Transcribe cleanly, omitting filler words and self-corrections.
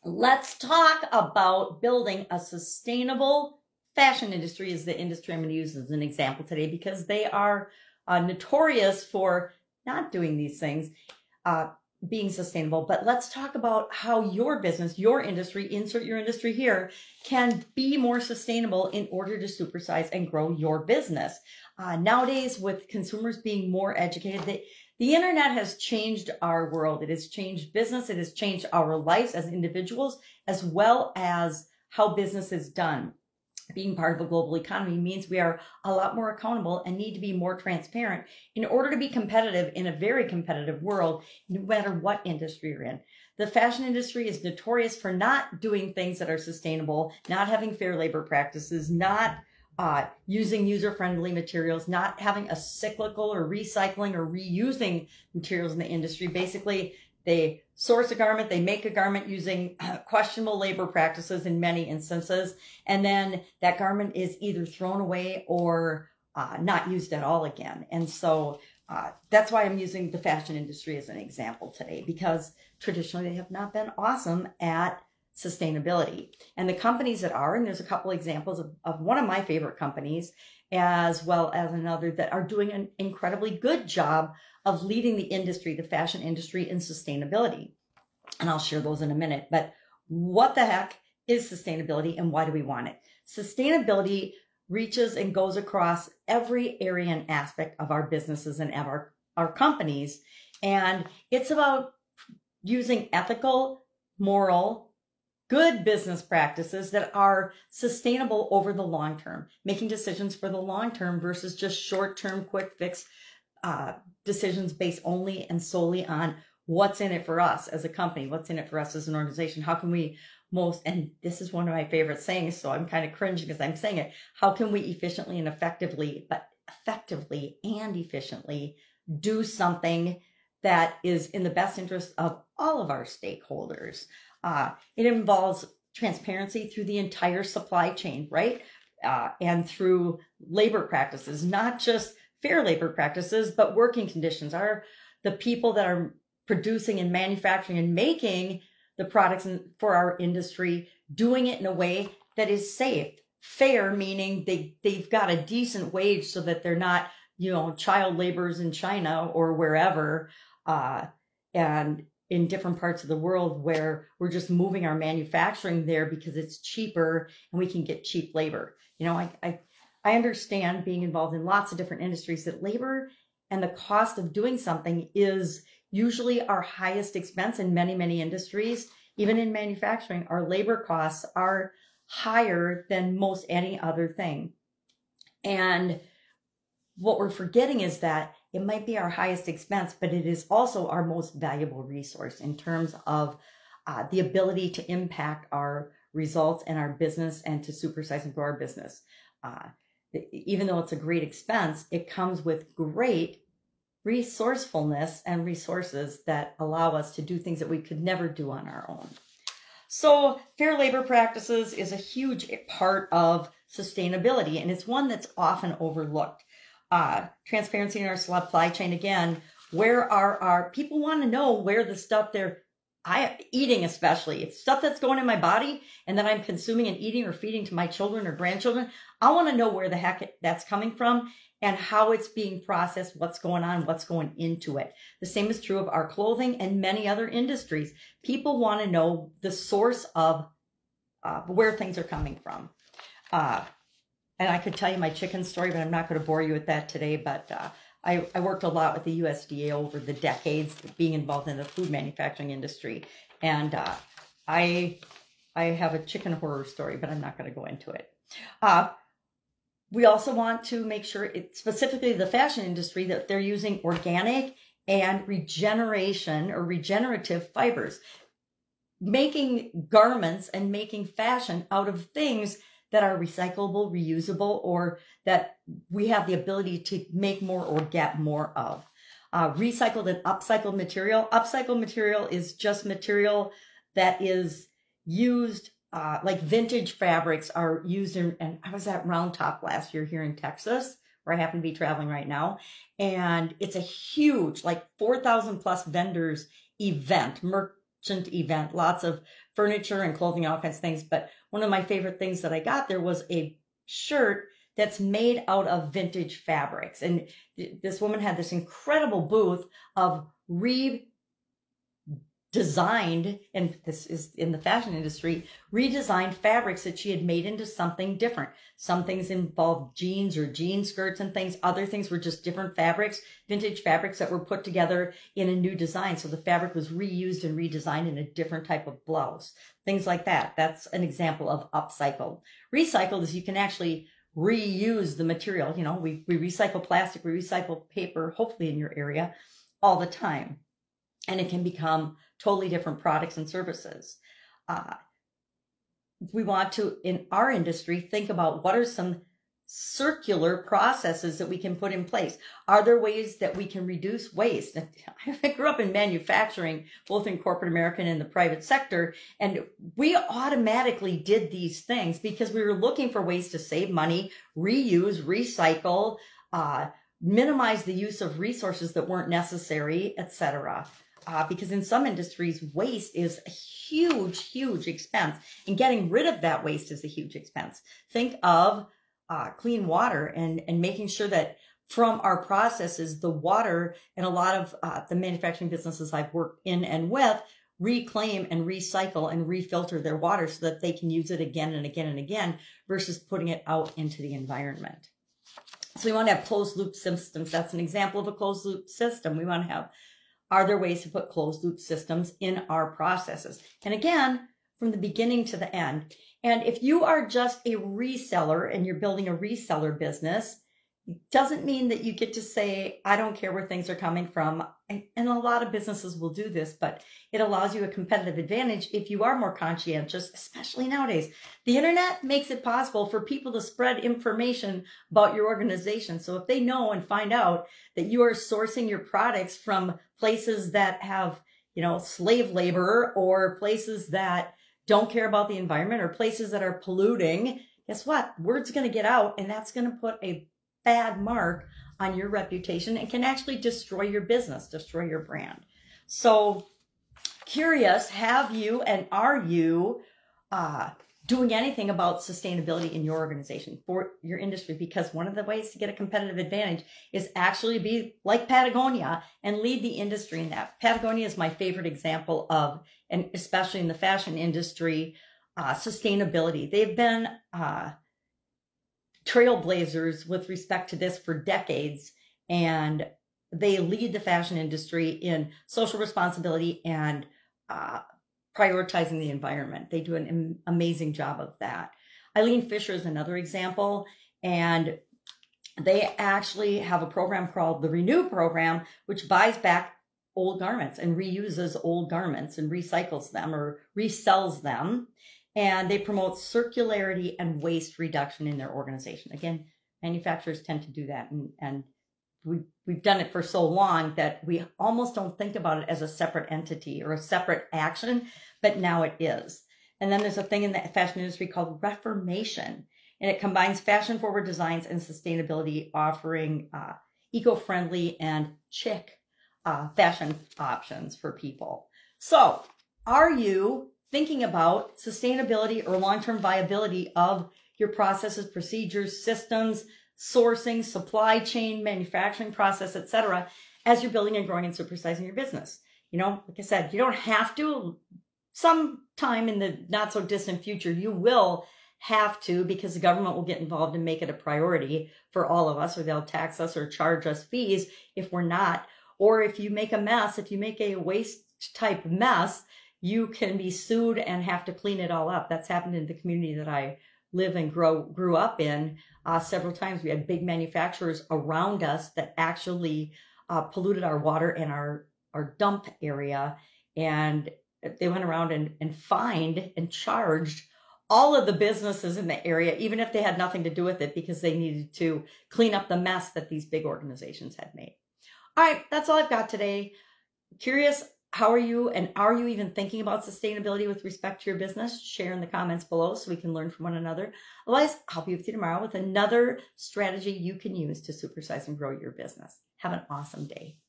Let's talk about building a sustainable fashion industry is the industry I'm going to use as an example today because they are notorious for not doing these things, being sustainable. But let's talk about how your business, your industry, insert your industry here, can be more sustainable in order to supersize and grow your business. Nowadays, with consumers being more educated, the internet has changed our world. It has changed business. It has changed our lives as individuals, as well as how business is done. Being part of a global economy means we are a lot more accountable and need to be more transparent in order to be competitive in a very competitive world, no matter what industry you're in. The fashion industry is notorious for not doing things that are sustainable, not having fair labor practices, not using user-friendly materials, not having a cyclical or recycling or reusing materials in the industry. Basically, they source a garment, they make a garment using questionable labor practices in many instances, and then that garment is either thrown away or not used at all again. And so that's why I'm using the fashion industry as an example today, because traditionally they have not been awesome at sustainability. And the companies that are, and there's a couple examples of one of my favorite companies, as well as another that are doing an incredibly good job of leading the industry, the fashion industry, in sustainability. And I'll share those in a minute. But what the heck is sustainability and why do we want it? Sustainability reaches and goes across every area and aspect of our businesses and of our companies. And it's about using ethical, moral, good business practices that are sustainable over the long term, making decisions for the long term versus just short-term, quick fix decisions based only and solely on what's in it for us as a company, what's in it for us as an organization. How can we and this is one of my favorite sayings, so I'm kind of cringing because I'm saying it, how can we efficiently and effectively do something that is in the best interest of all of our stakeholders? It involves transparency through the entire supply chain, right? And through labor practices, not just fair labor practices, but working conditions. Are the people that are producing and manufacturing and making the products for our industry doing it in a way that is safe? Fair, meaning they've got a decent wage so that they're not, child laborers in China or wherever, and in different parts of the world where we're just moving our manufacturing there because it's cheaper and we can get cheap labor. I understand, being involved in lots of different industries, that labor and the cost of doing something is usually our highest expense in many, many industries. Even in manufacturing, our labor costs are higher than most any other thing. And what we're forgetting is that it might be our highest expense, but it is also our most valuable resource in terms of the ability to impact our results and our business and to supersize and grow our business. Even though it's a great expense, it comes with great resourcefulness and resources that allow us to do things that we could never do on our own. So fair labor practices is a huge part of sustainability, and it's one that's often overlooked. Transparency in our supply chain, again, where are our people want to know where the stuff they're eating, especially it's stuff that's going in my body and that I'm consuming and eating or feeding to my children or grandchildren. I want to know where the heck that's coming from and how it's being processed, what's going on, what's going into it. The same is true of our clothing and many other industries. People want to know the source of where things are coming from. And I could tell you my chicken story, but I'm not going to bore you with that today. But I worked a lot with the USDA over the decades, being involved in the food manufacturing industry. And I have a chicken horror story, but I'm not going to go into it. We also want to make sure, specifically the fashion industry, that they're using organic and regenerative fibers, making garments and making fashion out of things that are recyclable, reusable, or that we have the ability to make more or get more of. Recycled and upcycled material. Upcycled material is just material that is used, like vintage fabrics are used and I was at Round Top last year here in Texas, where I happen to be traveling right now. And it's a huge, like 4,000 plus vendors event. event, lots of furniture and clothing, all kinds of things. But one of my favorite things that I got there was a shirt that's made out of vintage fabrics. And this woman had this incredible booth of redesigned, and this is in the fashion industry, redesigned fabrics that she had made into something different. Some things involved jeans or jean skirts and things. Other things were just different fabrics, vintage fabrics that were put together in a new design. So the fabric was reused and redesigned in a different type of blouse. Things like that. That's an example of upcycled. Recycled is you can actually reuse the material. You know, we recycle plastic, we recycle paper, hopefully in your area, all the time. And it can become totally different products and services. We want to, in our industry, think about what are some circular processes that we can put in place. Are there ways that we can reduce waste? I grew up in manufacturing, both in corporate America and in the private sector, and we automatically did these things because we were looking for ways to save money, reuse, recycle, minimize the use of resources that weren't necessary, etc. Because in some industries, waste is a huge, huge expense, and getting rid of that waste is a huge expense. Think of clean water and making sure that from our processes, the water, and a lot of the manufacturing businesses I've worked in and with reclaim and recycle and refilter their water so that they can use it again and again and again versus putting it out into the environment. So we want to have closed loop systems. That's an example of a closed loop system. We want to have, are there ways to put closed loop systems in our processes? And again, from the beginning to the end. And if you are just a reseller and you're building a reseller business, it doesn't mean that you get to say, I don't care where things are coming from. And a lot of businesses will do this, but it allows you a competitive advantage if you are more conscientious, especially nowadays. The internet makes it possible for people to spread information about your organization. So if they know and find out that you are sourcing your products from places that have, you know, slave labor, or places that don't care about the environment, or places that are polluting, guess what? Word's going to get out, and that's going to put a bad mark on your reputation and can actually destroy your business, destroy your brand. So curious, have you and are you doing anything about sustainability in your organization, for your industry? Because one of the ways to get a competitive advantage is actually be like Patagonia and lead the industry in that. Patagonia is my favorite example of, and especially in the fashion industry, sustainability. They've been trailblazers with respect to this for decades, and they lead the fashion industry in social responsibility and prioritizing the environment. They do an amazing job of that. Eileen Fisher is another example, and they actually have a program called the Renew Program, which buys back old garments and reuses old garments and recycles them or resells them. And they promote circularity and waste reduction in their organization. Again, manufacturers tend to do that. And we've done it for so long that we almost don't think about it as a separate entity or a separate action, but now it is. And then there's a thing in the fashion industry called Reformation, and it combines fashion-forward designs and sustainability, offering eco-friendly and chic fashion options for people. So are you thinking about sustainability or long-term viability of your processes, procedures, systems, sourcing, supply chain, manufacturing process, etc., as you're building and growing and supersizing your business? You know, like I said, you don't have to. Sometime in the not so distant future, you will have to, because the government will get involved and make it a priority for all of us, or they'll tax us or charge us fees if we're not. Or if you make a mess, if you make a waste type mess, you can be sued and have to clean it all up. That's happened in the community that I live and grew up in several times. We had big manufacturers around us that actually polluted our water and our dump area. And they went around and fined and charged all of the businesses in the area, even if they had nothing to do with it, because they needed to clean up the mess that these big organizations had made. All right, that's all I've got today. Curious, how are you, and are you even thinking about sustainability with respect to your business? Share in the comments below so we can learn from one another. Otherwise, I'll be with you tomorrow with another strategy you can use to supersize and grow your business. Have an awesome day.